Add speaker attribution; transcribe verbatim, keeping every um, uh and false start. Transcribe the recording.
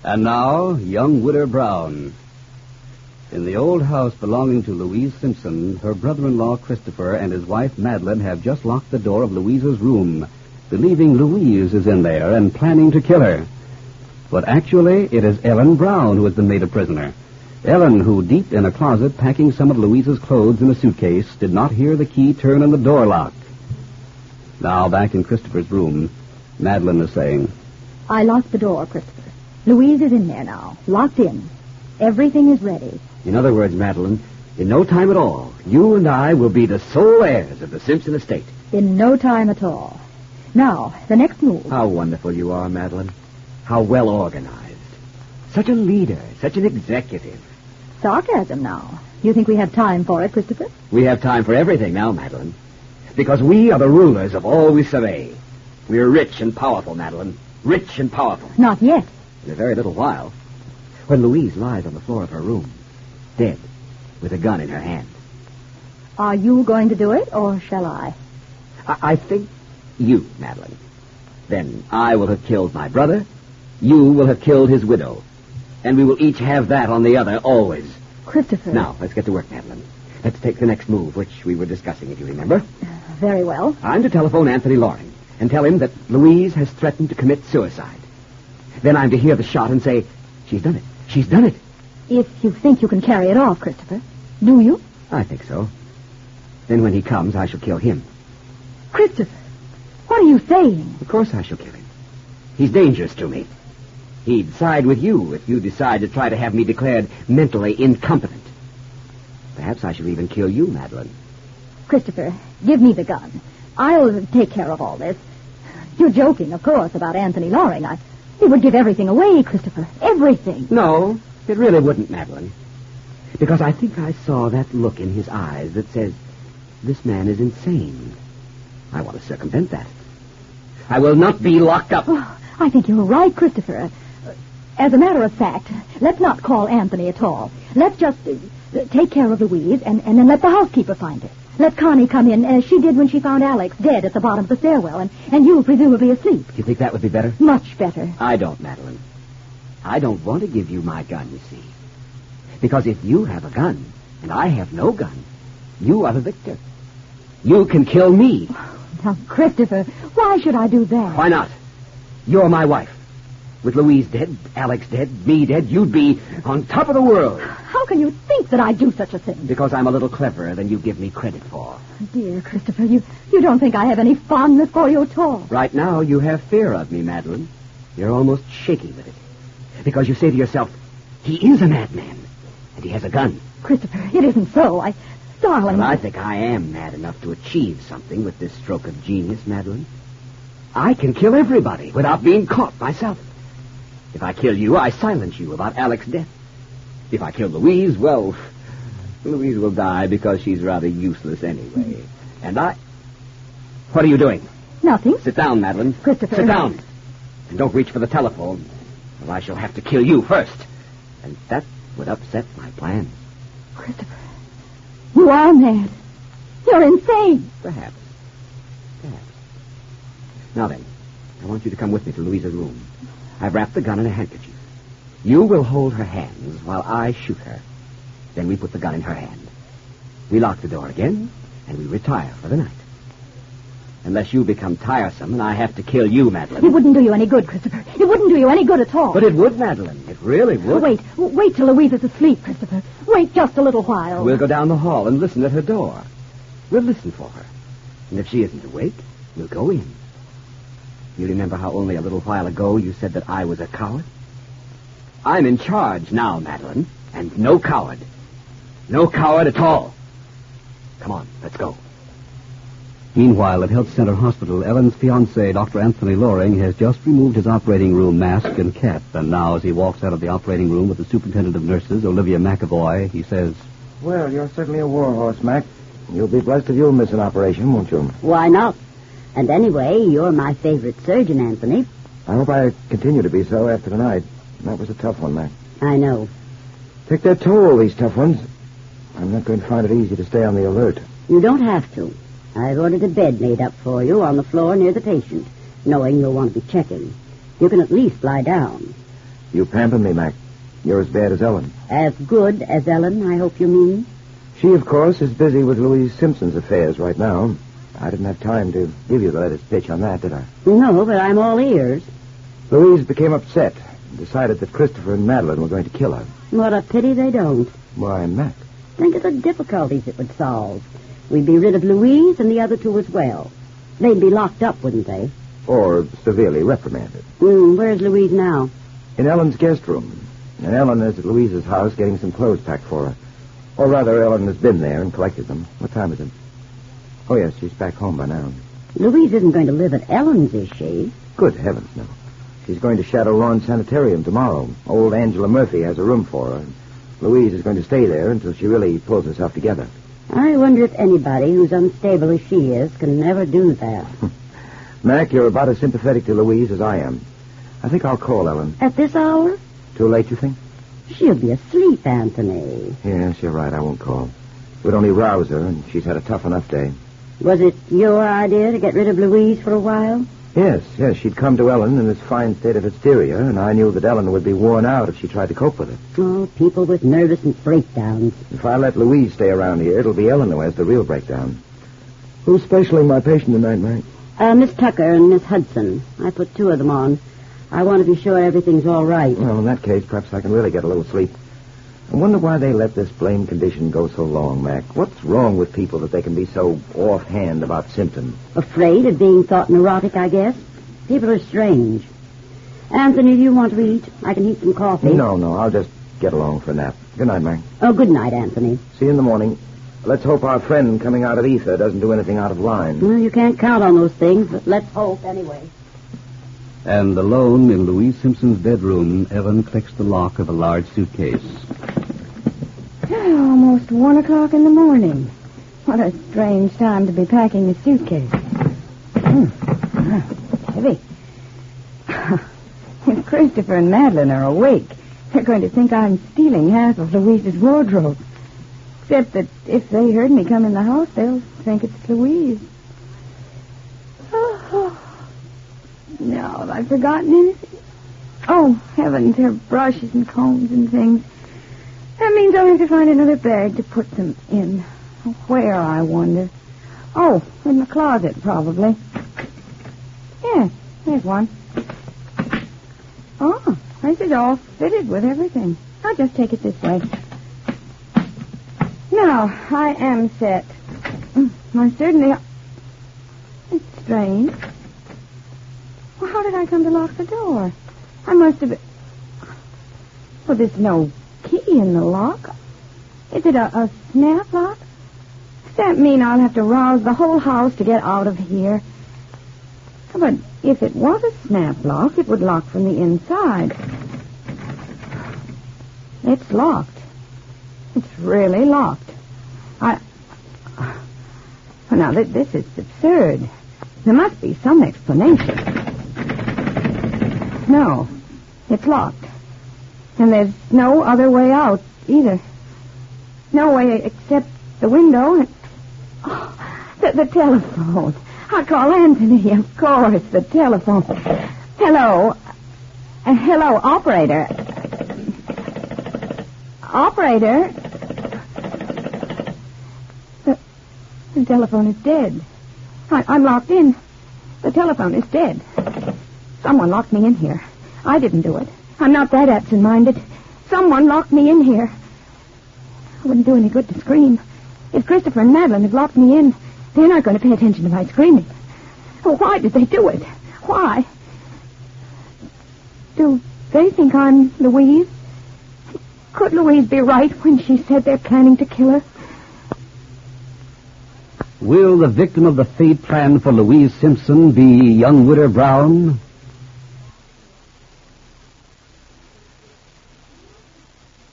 Speaker 1: And now, young Widder Brown. In the old house belonging to Louise Simpson, her brother-in-law Christopher and his wife Madeline have just locked the door of Louise's room, believing Louise is in there and planning to kill her. But actually, it is Ellen Brown who has been made a prisoner. Ellen, who, deep in a closet packing some of Louise's clothes in a suitcase, did not hear the key turn in the door lock. Now, back in Christopher's room, Madeline is saying,
Speaker 2: I locked the door, Christopher. Louise is in there now, locked in. Everything is ready.
Speaker 3: In other words, Madeline, in no time at all, you and I will be the sole heirs of the Simpson estate.
Speaker 2: In no time at all. Now, the next move.
Speaker 3: How wonderful you are, Madeline. How well organized. Such a leader, such an executive.
Speaker 2: Sarcasm now. You think we have time for it, Christopher?
Speaker 3: We have time for everything now, Madeline. Because we are the rulers of all we survey. We are rich and powerful, Madeline. Rich and powerful.
Speaker 2: Not yet.
Speaker 3: In a very little while, when Louise lies on the floor of her room, dead, with a gun in her hand.
Speaker 2: Are you going to do it, or shall I?
Speaker 3: I, I think you, Madeline. Then I will have killed my brother, you will have killed his widow, and we will each have that on the other always.
Speaker 2: Christopher.
Speaker 3: Now, let's get to work, Madeline. Let's take the next move, which we were discussing, if you remember.
Speaker 2: Very well.
Speaker 3: I'm to telephone Anthony Loring and tell him that Louise has threatened to commit suicide. Then I'm to hear the shot and say, she's done it. She's done it.
Speaker 2: If you think you can carry it off, Christopher. Do you?
Speaker 3: I think so. Then when he comes, I shall kill him.
Speaker 2: Christopher, what are you saying?
Speaker 3: Of course I shall kill him. He's dangerous to me. He'd side with you if you decide to try to have me declared mentally incompetent. Perhaps I shall even kill you, Madeline.
Speaker 2: Christopher, give me the gun. I'll take care of all this. You're joking, of course, about Anthony Loring. I, he would give everything away, Christopher. Everything.
Speaker 3: No, it really wouldn't, Madeline. Because I think I saw that look in his eyes that says, this man is insane. I want to circumvent that. I will not be locked up.
Speaker 2: Oh, I think you're right, Christopher. As a matter of fact, let's not call Anthony at all. Let's just uh, take care of Louise and, and then let the housekeeper find her. Let Connie come in as she did when she found Alex dead at the bottom of the stairwell, and, and you presumably asleep.
Speaker 3: Do you think that would be better?
Speaker 2: Much better.
Speaker 3: I don't, Madeline. I don't want to give you my gun, you see. Because if you have a gun and I have no gun, you are the victor. You can kill me.
Speaker 2: Now, Christopher, why should I do that?
Speaker 3: Why not? You're my wife. With Louise dead, Alex dead, me dead, you'd be on top of the world.
Speaker 2: How can you think that I'd do such a thing?
Speaker 3: Because I'm a little cleverer than you give me credit for.
Speaker 2: Dear Christopher, you, you don't think I have any fondness for you at all.
Speaker 3: Right now, you have fear of me, Madeline. You're almost shaking with it. Because you say to yourself, he is a madman, and he has a gun.
Speaker 2: Christopher, it isn't so. I... Darling...
Speaker 3: Well, I think I am mad enough to achieve something with this stroke of genius, Madeline. I can kill everybody without being caught myself. If I kill you, I silence you about Alex's death. If I kill Louise, well, Louise will die because she's rather useless anyway. And I... What are you doing?
Speaker 2: Nothing.
Speaker 3: Sit down, Madeline.
Speaker 2: Christopher.
Speaker 3: Sit down. And don't reach for the telephone, or I shall have to kill you first. And that would upset my plans.
Speaker 2: Christopher, you are mad. You're insane.
Speaker 3: Perhaps. Perhaps. Now then, I want you to come with me to Louise's room. I've wrapped the gun in a handkerchief. You will hold her hands while I shoot her. Then we put the gun in her hand. We lock the door again, and we retire for the night. Unless you become tiresome and I have to kill you, Madeline.
Speaker 2: It wouldn't do you any good, Christopher. It wouldn't do you any good at all.
Speaker 3: But it would, Madeline. It really would.
Speaker 2: Wait. Wait till Louise is asleep, Christopher. Wait just a little while.
Speaker 3: We'll go down the hall and listen at her door. We'll listen for her. And if she isn't awake, we'll go in. You remember how only a little while ago you said that I was a coward? I'm in charge now, Madeline, and no coward. No coward at all. Come on, let's go.
Speaker 1: Meanwhile, at Health Center Hospital, Ellen's fiancé, Doctor Anthony Loring, has just removed his operating room mask and cap. And now, as he walks out of the operating room with the superintendent of nurses, Olivia McAvoy, he says,
Speaker 4: Well, you're certainly a warhorse, Mac. You'll be blessed if you'll miss an operation, won't you?
Speaker 5: Why not? And anyway, you're my favorite surgeon, Anthony.
Speaker 4: I hope I continue to be so after tonight. That was a tough one, Mac.
Speaker 5: I know.
Speaker 4: Take their toll, these tough ones. I'm not going to find it easy to stay on the alert.
Speaker 5: You don't have to. I've ordered a bed made up for you on the floor near the patient, knowing you'll want to be checking. You can at least lie down.
Speaker 4: You pamper me, Mac. You're as bad as Ellen.
Speaker 5: As good as Ellen, I hope you mean.
Speaker 4: She, of course, is busy with Louise Simpson's affairs right now. I didn't have time to give you the latest pitch on that, did I?
Speaker 5: No, but I'm all ears.
Speaker 4: Louise became upset and decided that Christopher and Madeline were going to kill her.
Speaker 5: What a pity they don't.
Speaker 4: Why, Mac.
Speaker 5: Think of the difficulties it would solve. We'd be rid of Louise and the other two as well. They'd be locked up, wouldn't they?
Speaker 4: Or severely reprimanded.
Speaker 5: Mm, where's Louise now?
Speaker 4: In Ellen's guest room. And Ellen is at Louise's house getting some clothes packed for her. Or rather, Ellen has been there and collected them. What time is it? Oh, yes, she's back home by now.
Speaker 5: Louise isn't going to live at Ellen's, is she?
Speaker 4: Good heavens, no. She's going to Shadow Lawn Sanitarium tomorrow. Old Angela Murphy has a room for her. Louise is going to stay there until she really pulls herself together.
Speaker 5: I wonder if anybody who's unstable as she is can ever do that.
Speaker 4: Mac, you're about as sympathetic to Louise as I am. I think I'll call Ellen.
Speaker 5: At this hour?
Speaker 4: Too late, you think?
Speaker 5: She'll be asleep, Anthony.
Speaker 4: Yes, you're right. I won't call. It would only rouse her, and she's had a tough enough day.
Speaker 5: Was it your idea to get rid of Louise for a while?
Speaker 4: Yes, yes. She'd come to Ellen in this fine state of hysteria, and I knew that Ellen would be worn out if she tried to cope with it.
Speaker 5: Oh, people with nervous and breakdowns.
Speaker 4: If I let Louise stay around here, it'll be Ellen who has the real breakdown. Who's specialing my patient tonight, Mike?
Speaker 5: Uh, Miss Tucker and Miss Hudson. I put two of them on. I want to be sure everything's all right.
Speaker 4: Well, in that case, perhaps I can really get a little sleep. I wonder why they let this blamed condition go so long, Mac. What's wrong with people that they can be so offhand about symptoms?
Speaker 5: Afraid of being thought neurotic, I guess. People are strange. Anthony, do you want to eat? I can heat some coffee.
Speaker 4: No, no, I'll just get along for a nap. Good night, Mac.
Speaker 5: Oh, good night, Anthony.
Speaker 4: See you in the morning. Let's hope our friend coming out of ether doesn't do anything out of line.
Speaker 5: Well, you can't count on those things, but let's hope anyway.
Speaker 1: And alone in Louise Simpson's bedroom, Ellen clicks the lock of a large suitcase.
Speaker 2: Almost one o'clock in the morning. What a strange time to be packing a suitcase. Mm. Ah, heavy. If Christopher and Madeline are awake, they're going to think I'm stealing half of Louise's wardrobe. Except that if they heard me come in the house, they'll think it's Louise. Oh, no, have I forgotten anything? Oh, heavens, her brushes and combs and things. That means I'll have to find another bag to put them in. Where, I wonder? Oh, in the closet, probably. Yeah, there's one. Oh, this is all fitted with everything. I'll just take it this way. Now, I am set. I certainly... It's strange. Well, how did I come to lock the door? I must have... Well, there's no key in the lock. Is it a, a snap lock? Does that mean I'll have to rouse the whole house to get out of here? But if it was a snap lock, it would lock from the inside. It's locked. It's really locked. I... Well, now, th- this is absurd. There must be some explanation. No, it's locked. And there's no other way out, either. No way except the window and... Oh, the, the telephone. I'll call Anthony, of course, the telephone. Hello. Uh, hello, operator. Operator? The, the telephone is dead. I, I'm locked in. The telephone is dead. Someone locked me in here. I didn't do it. I'm not that absent-minded. Someone locked me in here. It wouldn't do any good to scream. If Christopher and Madeline have locked me in, they're not going to pay attention to my screaming. Well, why did they do it? Why? Do they think I'm Louise? Could Louise be right when she said they're planning to kill her?
Speaker 1: Will the victim of the fate planned for Louise Simpson be young Widder Brown?